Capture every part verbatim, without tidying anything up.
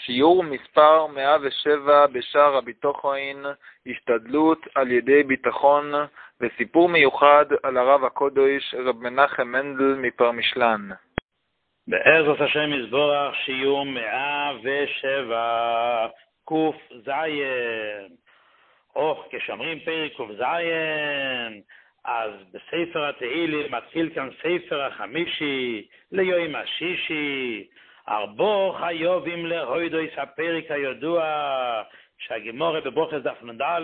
שיעור מספר מאה ושבע בשער הביטחון, השתדלות על ידי ביטחון, וסיפור מיוחד על הרב הקודש רב מנחם מנדל מפרמישלן. בעזרת השם יזבורך שיעור מאה ושבע קוף זיין. אוך, כשאמרים פרק קוף זיין, אז בספר התהילים מתחיל כאן ספר החמישי ליום השישי, ארבו חיובים להוידויס, הפרק הידוע שהגמורה בברוכס דף נ"ד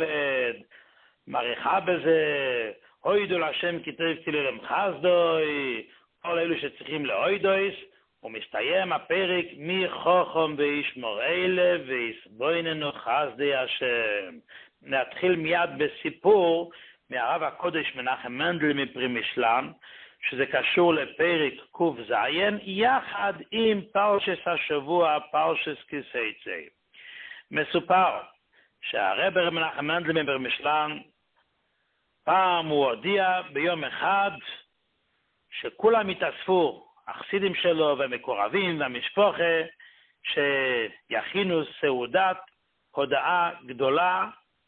מריחה בזה, הוידו להשם כתב תהילים חסדוי, כל אלו שצריכים להוידויס, ומסתיים הפרק מי חוכם וישמור אלה ויסבויננו חסדי השם. נתחיל מיד בסיפור מהרב הקודש מנחם מנדל מפרמישלן, שזה קשור לפרק קוף זיין, יחד עם פרשס השבוע, פרשס כיסייצא. מסופר שהרב מנחם מנדל מפרמישלן, פעם הוא הודיע ביום אחד שכולם התאספו, החסידים שלו והמקורבים והמשפחה, שיכינו סעודת הודעה גדולה,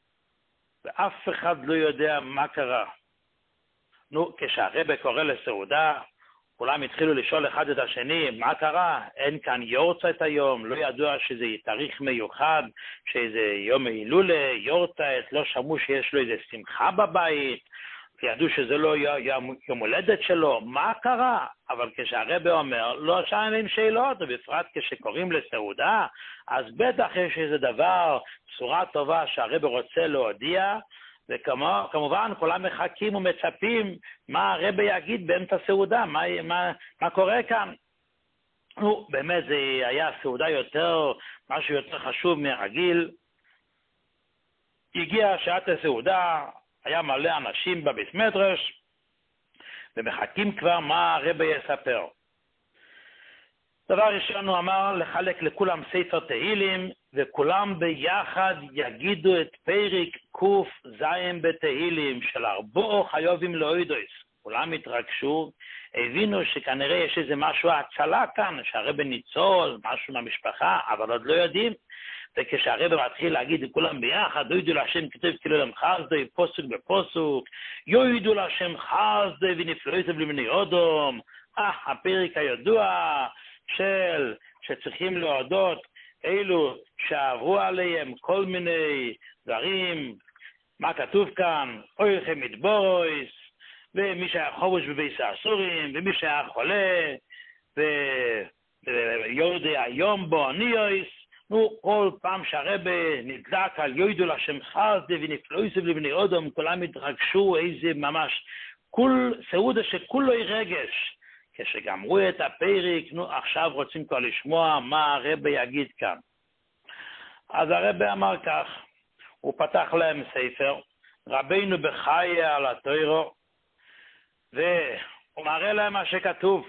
ואף אחד לא יודע מה קרה. נו, כשהרבא קורא לסעודה, כולם התחילו לשאול אחד את השני, מה קרה? אין כאן יורצייט היום, לא ידוע שזה תאריך מיוחד, שזה יום הילולה, יורצייט, לא שמעו שיש לו איזה שמחה בבית, ידעו שזה לא יום הולדת שלו, מה קרה? אבל כשהרבא אומר, לא שואלים שאלות, ובפרט כשקוראים לסעודה, אז בטח יש איזה דבר, צורה טובה שהרבא רוצה להודיע, וכמובן כולם מחכים ומצפים מה הרבא יגיד באמצע סעודה, מה, מה, מה קורה כאן. נו, באמת זה היה סעודה יותר, משהו יותר חשוב מהרגיל. הגיע שעת הסעודה, היה מלא אנשים בבית מדרש, ומחכים כבר מה הרבא יספר. דבר ראשון הוא אמר לחלק לכולם ספר תהילים, וכולם ביחד יגידו את פרק קוף זיין בתהילים של ארבעו חיובים להוידויס. כולם התרגשו, הבינו שכנראה יש איזה משהו הצלה כאן, שהרבא ניצול, משהו מהמשפחה, אבל עוד לא יודעים. וכשהרבא מתחיל להגיד לכולם ביחד, יוידו להשם כתב תהילים חסדוי, פוסוק בפוסוק, יוידו להשם חסדוי ונפלאותיו לבני אדם, אה, הפרק הידוע של שצריכים להודות אלו שעברו עליהם כל מיני דברים, מה כתוב כאן, אויכם מדבורויס, ומי שהיה חובש בבית האסורים, ומי שהיה חולה, ויורדי היום בו עניויס. נו, כל פעם שהרבא נדלק על יוידו להשם חסדי ונפלאותיו לבני אדם, כולם התרגשו, איזה ממש, כל סעודה שכולו רגש. כשגמרו את הפרק, נו, עכשיו רוצים כבר לשמוע מה הרבא יגיד כאן. אז הרבא אמר כך, הוא פתח להם ספר, רבינו בחיי על התוירו, והוא מראה להם מה שכתוב.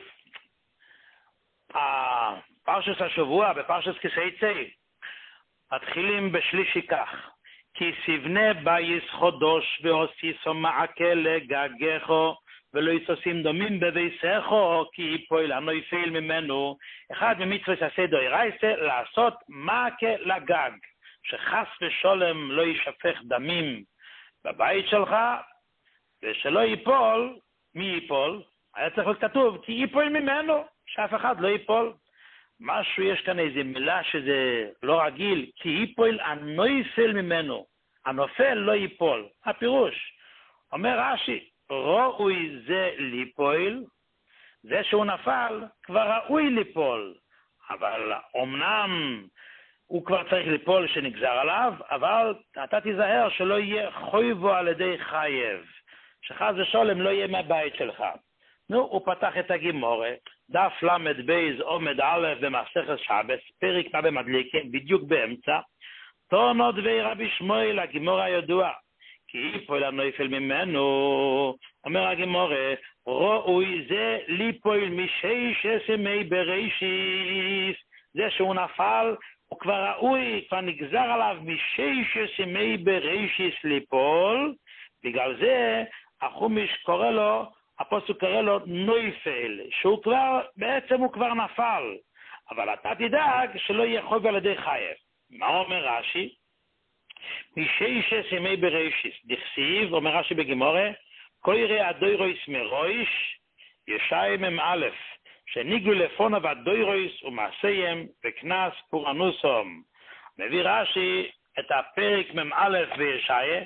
הפרשס השבוע, בפרשס כיסייצא, מתחילים בשלישי כך, כי סבנה בייס חודש והוסיסו מעקה לגגךו, ולא יסוסים דומים בביסךו, כי יפול הנויפל ממנו. אחד ממצוות עשה דאורייתא, לעשות מעקה לגג, שחס ושלום לא ישפך דמים בבית שלך, ושלא ייפול. מי ייפול? היה צריך להיות כתוב, כי ייפול ממנו, שאף אחד לא ייפול. משהו, יש כאן איזו מילה שזה לא רגיל, כי ייפול הנויפל ממנו, הנופל לא ייפול. הפירוש, אומר רש"י, ראוי זה ליפול, זה שהוא נפל כבר ראוי ליפול, אבל אמנם הוא כבר צריך ליפול שנגזר עליו, אבל אתה תיזהר שלא יהיה חויבו על ידי חייב, שחס ושלום לא יהיה מהבית שלך. נו, הוא פתח את הגמורה, דף למד בייז עומד א' במסכת שבת, פרק מה במדליקה, בדיוק באמצע, תורנות ורבי שמואל, הגמורה הידוע, כי ייפול הנויפל ממנו, אומר הגמורה, ראוי זה ליפול משש ימי בראשית, זה שהוא נפל, הוא כבר ראוי, כבר נגזר עליו משש ימי בראשית ליפול, בגלל זה החומש קורא לו, הפוסק קורא לו נויפל, שהוא כבר, בעצם הוא כבר נפל, אבל אתה תדאג שלא יהיה חוב על ידי חייב. מה אומר רש"י? מששת ימי בראשית, דכסיב, אומר רש"י בגמרא, קוירא הדוירויס מרויש, ישעיה מ"א, שניגלו לפוניו הדוירויס ומעשיהם וקנס פורענוסום. מביא רש"י את הפרק מ"א בישעיה,